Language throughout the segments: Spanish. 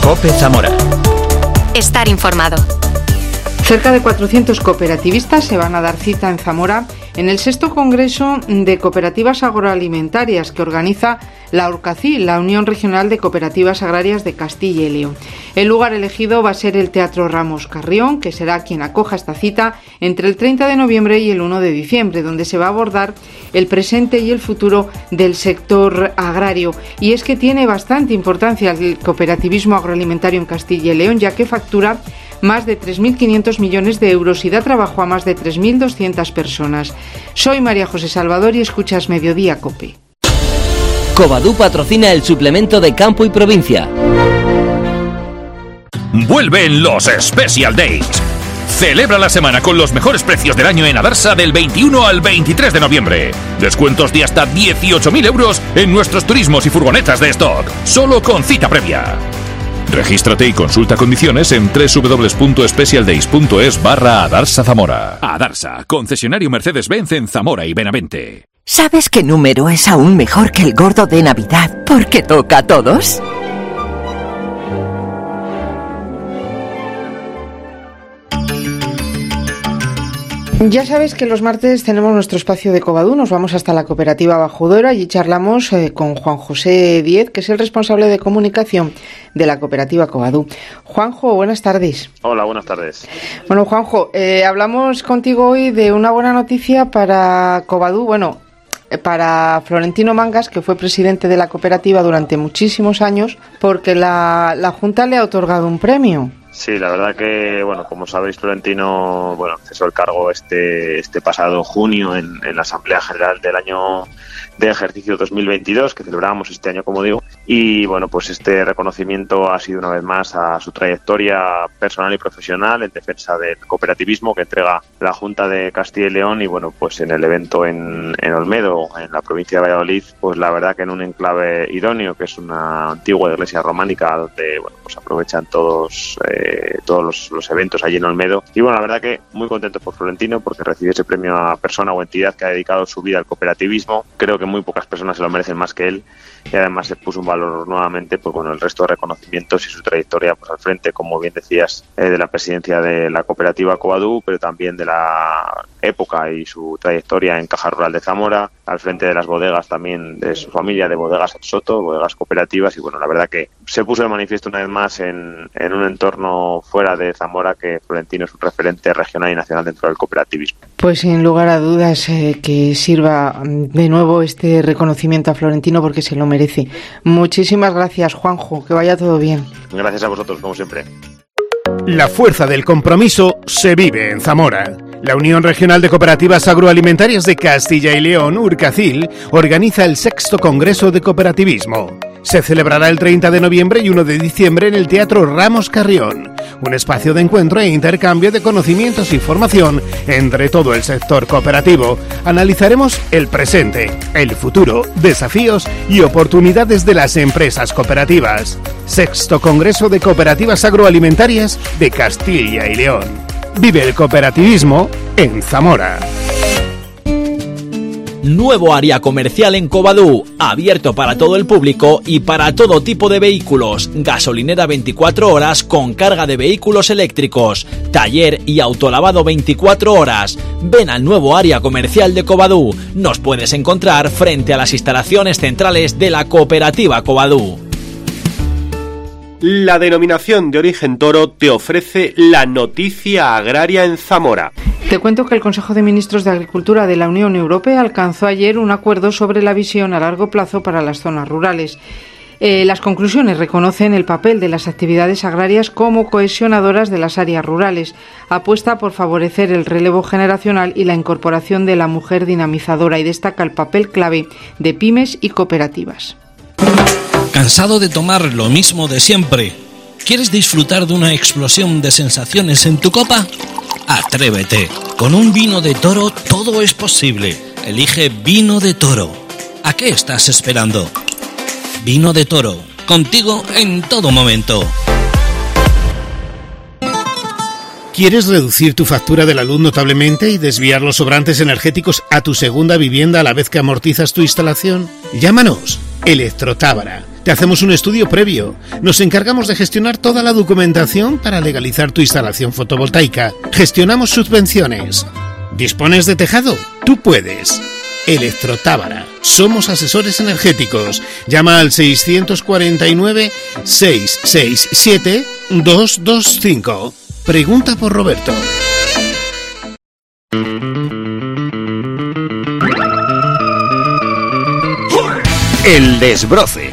COPE Zamora. Estar informado. Cerca de 400 cooperativistas se van a dar cita en Zamora en el 6º Congreso de Cooperativas Agroalimentarias que organiza la URCACIL, la Unión Regional de Cooperativas Agrarias de Castilla y León. El lugar elegido va a ser el Teatro Ramos Carrión, que será quien acoja esta cita entre el 30 de noviembre y el 1 de diciembre, donde se va a abordar el presente y el futuro del sector agrario. Y es que tiene bastante importancia el cooperativismo agroalimentario en Castilla y León, ya que factura más de 3.500 millones de euros y da trabajo a más de 3.200 personas. Soy María José Salvador y escuchas Mediodía COPE. Covadú patrocina el suplemento de Campo y Provincia. Vuelven los Special Days. Celebra la semana con los mejores precios del año en Adarsa del 21 al 23 de noviembre. Descuentos de hasta 18.000 euros en nuestros turismos y furgonetas de stock, solo con cita previa. Regístrate y consulta condiciones en www.specialdays.es/Adarsa Zamora. Adarsa, concesionario Mercedes-Benz en Zamora y Benavente. ¿Sabes qué número es aún mejor que el gordo de Navidad porque toca a todos? Ya sabes que los martes tenemos nuestro espacio de Covadú, nos vamos hasta la cooperativa Bajo Duero y charlamos con Juan José Díez, que es el responsable de comunicación de la cooperativa Covadú. Juanjo, buenas tardes. Hola, buenas tardes. Bueno, Juanjo, hablamos contigo hoy de una buena noticia para Covadú, para Florentino Mangas, que fue presidente de la cooperativa durante muchísimos años, porque la Junta le ha otorgado un premio. Sí, la verdad que, como sabéis, Florentino, cesó el cargo este pasado junio en la Asamblea General del año de ejercicio 2022, que celebrábamos este año, como digo, y pues este reconocimiento ha sido una vez más a su trayectoria personal y profesional en defensa del cooperativismo que entrega la Junta de Castilla y León y en el evento en Olmedo, en la provincia de Valladolid, pues la verdad que en un enclave idóneo, que es una antigua iglesia románica donde aprovechan todos los eventos allí en Olmedo. Y la verdad que muy contento por Florentino porque recibió ese premio a persona o entidad que ha dedicado su vida al cooperativismo. Creo que muy pocas personas se lo merecen más que él y además se puso un valor nuevamente el resto de reconocimientos y su trayectoria al frente, como bien decías, de la presidencia de la cooperativa Covadú, pero también de la época y su trayectoria en Caja Rural de Zamora, al frente de las bodegas también de su familia, de Bodegas El Soto, bodegas cooperativas, y la verdad que se puso de manifiesto una vez más en un entorno fuera de Zamora que Florentino es un referente regional y nacional dentro del cooperativismo. Pues sin lugar a dudas que sirva de nuevo este reconocimiento a Florentino porque se lo merece. Muchísimas gracias, Juanjo, que vaya todo bien. Gracias a vosotros, como siempre. La fuerza del compromiso se vive en Zamora. La Unión Regional de Cooperativas Agroalimentarias de Castilla y León, URCACIL, organiza el 6º Congreso de Cooperativismo. Se celebrará el 30 de noviembre y 1 de diciembre en el Teatro Ramos Carrión, un espacio de encuentro e intercambio de conocimientos y formación entre todo el sector cooperativo. Analizaremos el presente, el futuro, desafíos y oportunidades de las empresas cooperativas. 6º Congreso de Cooperativas Agroalimentarias de Castilla y León. Vive el cooperativismo en Zamora. Nuevo área comercial en Covadú, abierto para todo el público y para todo tipo de vehículos. Gasolinera 24 horas con carga de vehículos eléctricos. Taller y autolavado 24 horas. Ven al nuevo área comercial de Covadú. Nos puedes encontrar frente a las instalaciones centrales de la cooperativa Covadú. La denominación de origen toro te ofrece la noticia agraria en Zamora. Te cuento que el Consejo de Ministros de Agricultura de la Unión Europea alcanzó ayer un acuerdo sobre la visión a largo plazo para las zonas rurales. Las conclusiones reconocen el papel de las actividades agrarias como cohesionadoras de las áreas rurales, apuesta por favorecer el relevo generacional y la incorporación de la mujer dinamizadora y destaca el papel clave de pymes y cooperativas. ¿Cansado de tomar lo mismo de siempre? ¿Quieres disfrutar de una explosión de sensaciones en tu copa? Atrévete. Con un vino de toro todo es posible. Elige Vino de Toro. ¿A qué estás esperando? Vino de Toro. Contigo en todo momento. ¿Quieres reducir tu factura de la luz notablemente y desviar los sobrantes energéticos a tu segunda vivienda a la vez que amortizas tu instalación? Llámanos. Electrotábara. Te hacemos un estudio previo. Nos encargamos de gestionar toda la documentación para legalizar tu instalación fotovoltaica. Gestionamos subvenciones. ¿Dispones de tejado? Tú puedes. Electrotábara. Somos asesores energéticos. Llama al 649-667-225. Pregunta por Roberto. El desbroce.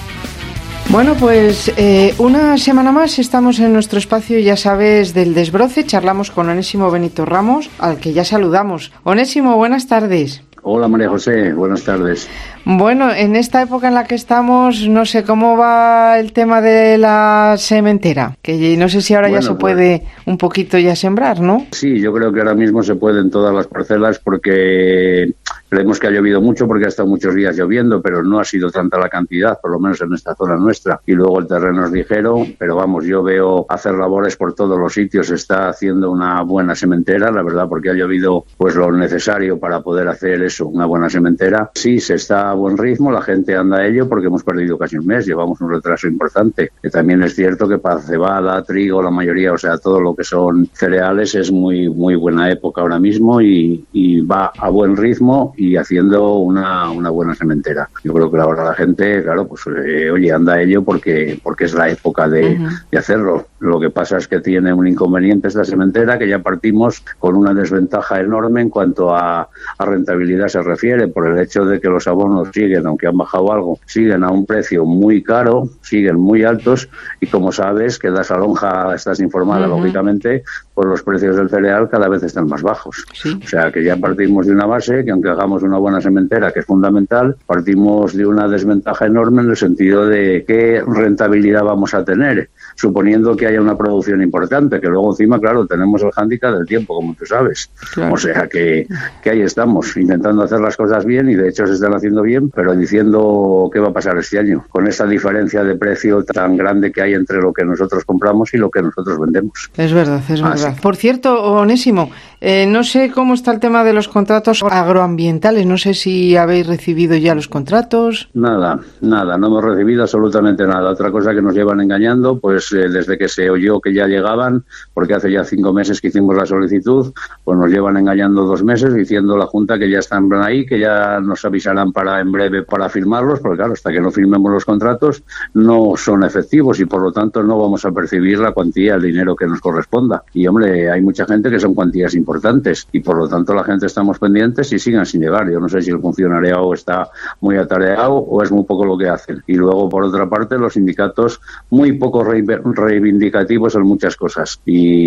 Bueno, pues una semana más estamos en nuestro espacio, ya sabes, del desbroce. Charlamos con Onésimo Benito Ramos, al que ya saludamos. Onésimo, buenas tardes. Hola María José, buenas tardes. Bueno, en esta época en la que estamos, no sé cómo va el tema de la sementera, que no sé si ahora ya se puede un poquito ya sembrar, ¿no? Sí, yo creo que ahora mismo se puede en todas las parcelas porque creemos que ha llovido mucho, porque ha estado muchos días lloviendo, pero no ha sido tanta la cantidad, por lo menos en esta zona nuestra. Y luego el terreno es ligero, pero vamos, yo veo hacer labores por todos los sitios. Se está haciendo una buena sementera, la verdad, porque ha llovido pues lo necesario para poder hacer eso, una buena sementera. Sí, se está a buen ritmo, la gente anda a ello porque hemos perdido casi un mes, llevamos un retraso importante. Que también es cierto que para cebada, trigo, la mayoría, o sea, todo lo que son cereales es muy buena época ahora mismo y va a buen ritmo y haciendo una buena sementera. Yo creo que ahora la gente, claro, pues oye, anda a ello porque es la época de hacerlo. Lo que pasa es que tiene un inconveniente esta sementera, que ya partimos con una desventaja enorme en cuanto a rentabilidad se refiere, por el hecho de que los abonos siguen, aunque han bajado algo, siguen a un precio muy caro, siguen muy altos, y como sabes, que das a lonja, estás informada, lógicamente, pues los precios del cereal cada vez están más bajos. Sí. O sea que ya partimos de una base que, aunque hagamos una buena sementera, que es fundamental, partimos de una desventaja enorme en el sentido de qué rentabilidad vamos a tener, suponiendo que haya una producción importante, que luego encima, claro, tenemos el hándicap del tiempo, como tú sabes. Claro. O sea que ahí estamos, intentando hacer las cosas bien, y de hecho se están haciendo bien, pero diciendo qué va a pasar este año, con esta diferencia de precio tan grande que hay entre lo que nosotros compramos y lo que nosotros vendemos. Es verdad, es verdad. Sí. Por cierto, Onésimo, no sé cómo está el tema de los contratos agroambientales, no sé si habéis recibido ya los contratos. Nada, no hemos recibido absolutamente nada. Otra cosa que nos llevan engañando, pues desde que se oyó que ya llegaban, porque hace ya 5 meses que hicimos la solicitud, pues nos llevan engañando 2 meses diciendo la Junta que ya están ahí, que ya nos avisarán para en breve para firmarlos, porque claro, hasta que no firmemos los contratos no son efectivos y por lo tanto no vamos a percibir la cuantía, el dinero que nos corresponda. Y hombre, hay mucha gente que son cuantías importantes y por lo tanto la gente estamos pendientes y sigan sin llegar. Yo no sé si el funcionariado está muy atareado o es muy poco lo que hacen. Y luego, por otra parte, los sindicatos muy poco reivindicativos en muchas cosas,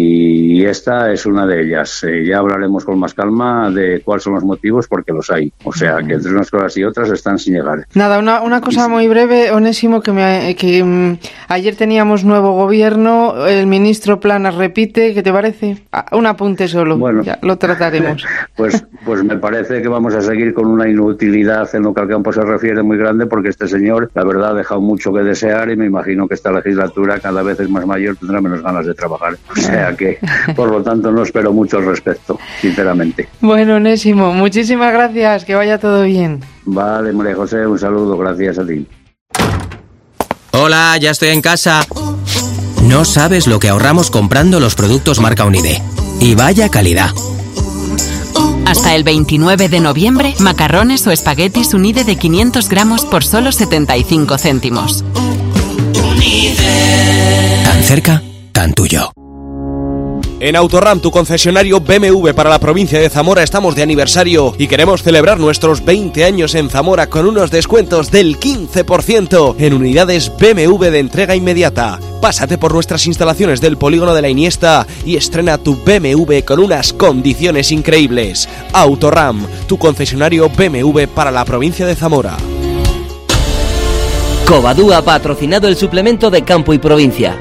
y esta es una de ellas. Ya hablaremos con más calma de cuáles son los motivos, porque los hay. O sea, que entre unas cosas y otras están sin llegar. Nada, una cosa muy breve, Onésimo, que ayer teníamos nuevo gobierno, el ministro Planas repite, ¿qué te parece? Un apunte solo, bueno, ya lo trataremos. Pues me parece que vamos a seguir con una inutilidad en lo que al campo se refiere muy grande, porque este señor, la verdad, ha dejado mucho que desear y me imagino que esta legislatura cada vez es más mayor, tendrá menos ganas de trabajar. O sea que, por lo tanto, no espero mucho al respecto, sinceramente. Bueno, Onésimo, muchísimas gracias, que vaya todo bien. Vale, María José, un saludo, gracias a ti. Hola, ya estoy en casa. No sabes lo que ahorramos comprando los productos marca Unide. Y vaya calidad. Hasta el 29 de noviembre, macarrones o espaguetis Unide de 500 gramos por solo 75 céntimos. Tan cerca, tan tuyo. En Autorram, tu concesionario BMW para la provincia de Zamora, estamos de aniversario y queremos celebrar nuestros 20 años en Zamora con unos descuentos del 15% en unidades BMW de entrega inmediata. Pásate por nuestras instalaciones del Polígono de la Iniesta y estrena tu BMW con unas condiciones increíbles. Autorram, tu concesionario BMW para la provincia de Zamora. Covadú ha patrocinado el suplemento de Campo y Provincia.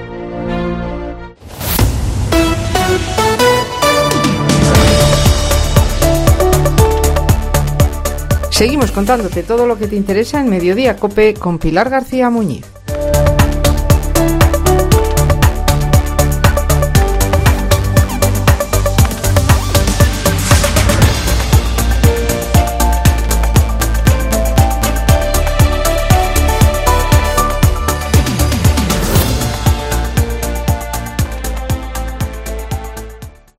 Seguimos contándote todo lo que te interesa en Mediodía COPE con Pilar García Muñiz.